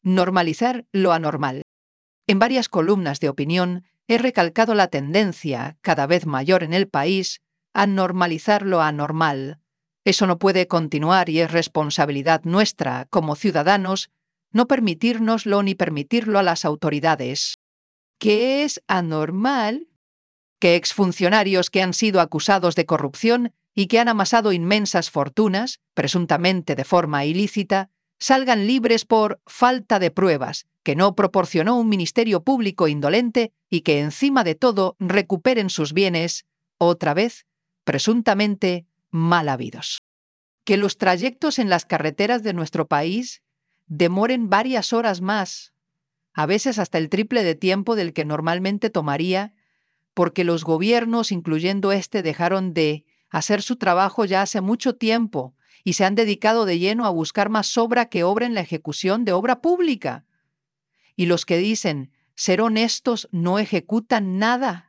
Normalizar lo anormal. En varias columnas de opinión he recalcado la tendencia, cada vez mayor en el país, a normalizar lo anormal. Eso no puede continuar y es responsabilidad nuestra, como ciudadanos, no permitírnoslo ni permitirlo a las autoridades. ¿Qué es anormal? Que exfuncionarios que han sido acusados de corrupción y que han amasado inmensas fortunas, presuntamente de forma ilícita, salgan libres por falta de pruebas, que no proporcionó un ministerio público indolente y que encima de todo recuperen sus bienes, otra vez, presuntamente mal habidos. Que los trayectos en las carreteras de nuestro país demoren varias horas más, a veces hasta el triple de tiempo del que normalmente tomaría, porque los gobiernos, incluyendo este, dejaron de hacer su trabajo ya hace mucho tiempo y se han dedicado de lleno a buscar más obra que obra en la ejecución de obra pública. Y los que dicen ser honestos no ejecutan nada.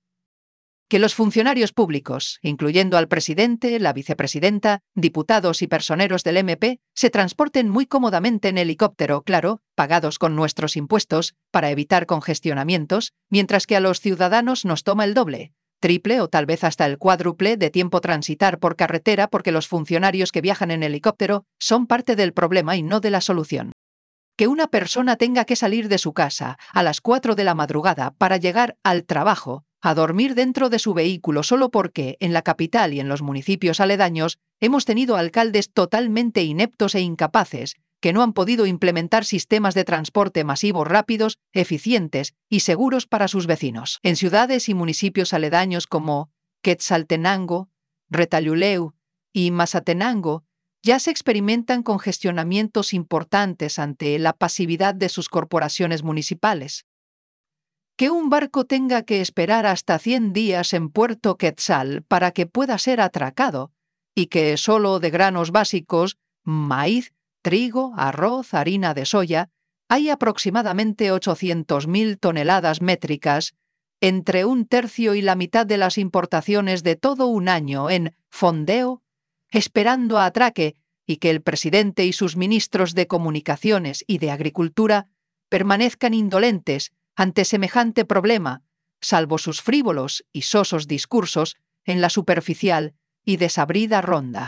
Que los funcionarios públicos, incluyendo al presidente, la vicepresidenta, diputados y personeros del MP, se transporten muy cómodamente en helicóptero, claro, pagados con nuestros impuestos, para evitar congestionamientos, mientras que a los ciudadanos nos toma el doble, triple o tal vez hasta el cuádruple de tiempo transitar por carretera porque los funcionarios que viajan en helicóptero son parte del problema y no de la solución. Que una persona tenga que salir de su casa a las 4 de la madrugada para llegar al trabajo, a dormir dentro de su vehículo solo porque, en la capital y en los municipios aledaños, hemos tenido alcaldes totalmente ineptos e incapaces, que no han podido implementar sistemas de transporte masivos rápidos, eficientes y seguros para sus vecinos. En ciudades y municipios aledaños como Quetzaltenango, Retalhuleu y Mazatenango, ya se experimentan congestionamientos importantes ante la pasividad de sus corporaciones municipales. Que un barco tenga que esperar hasta 100 días en Puerto Quetzal para que pueda ser atracado, y que solo de granos básicos, maíz, trigo, arroz, harina de soya, hay aproximadamente 800.000 toneladas métricas, entre un tercio y la mitad de las importaciones de todo un año en fondeo, esperando a atraque, y que el presidente y sus ministros de Comunicaciones y de Agricultura permanezcan indolentes ante semejante problema, salvo sus frívolos y sosos discursos en la superficial y desabrida ronda.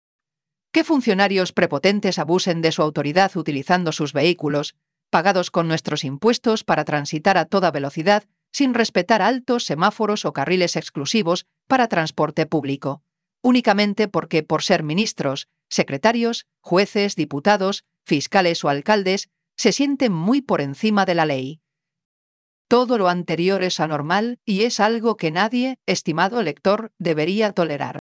Que funcionarios prepotentes abusen de su autoridad utilizando sus vehículos, pagados con nuestros impuestos para transitar a toda velocidad sin respetar altos, semáforos o carriles exclusivos para transporte público, únicamente porque por ser ministros, secretarios, jueces, diputados, fiscales o alcaldes, se sienten muy por encima de la ley. Todo lo anterior es anormal y es algo que nadie, estimado lector, debería tolerar.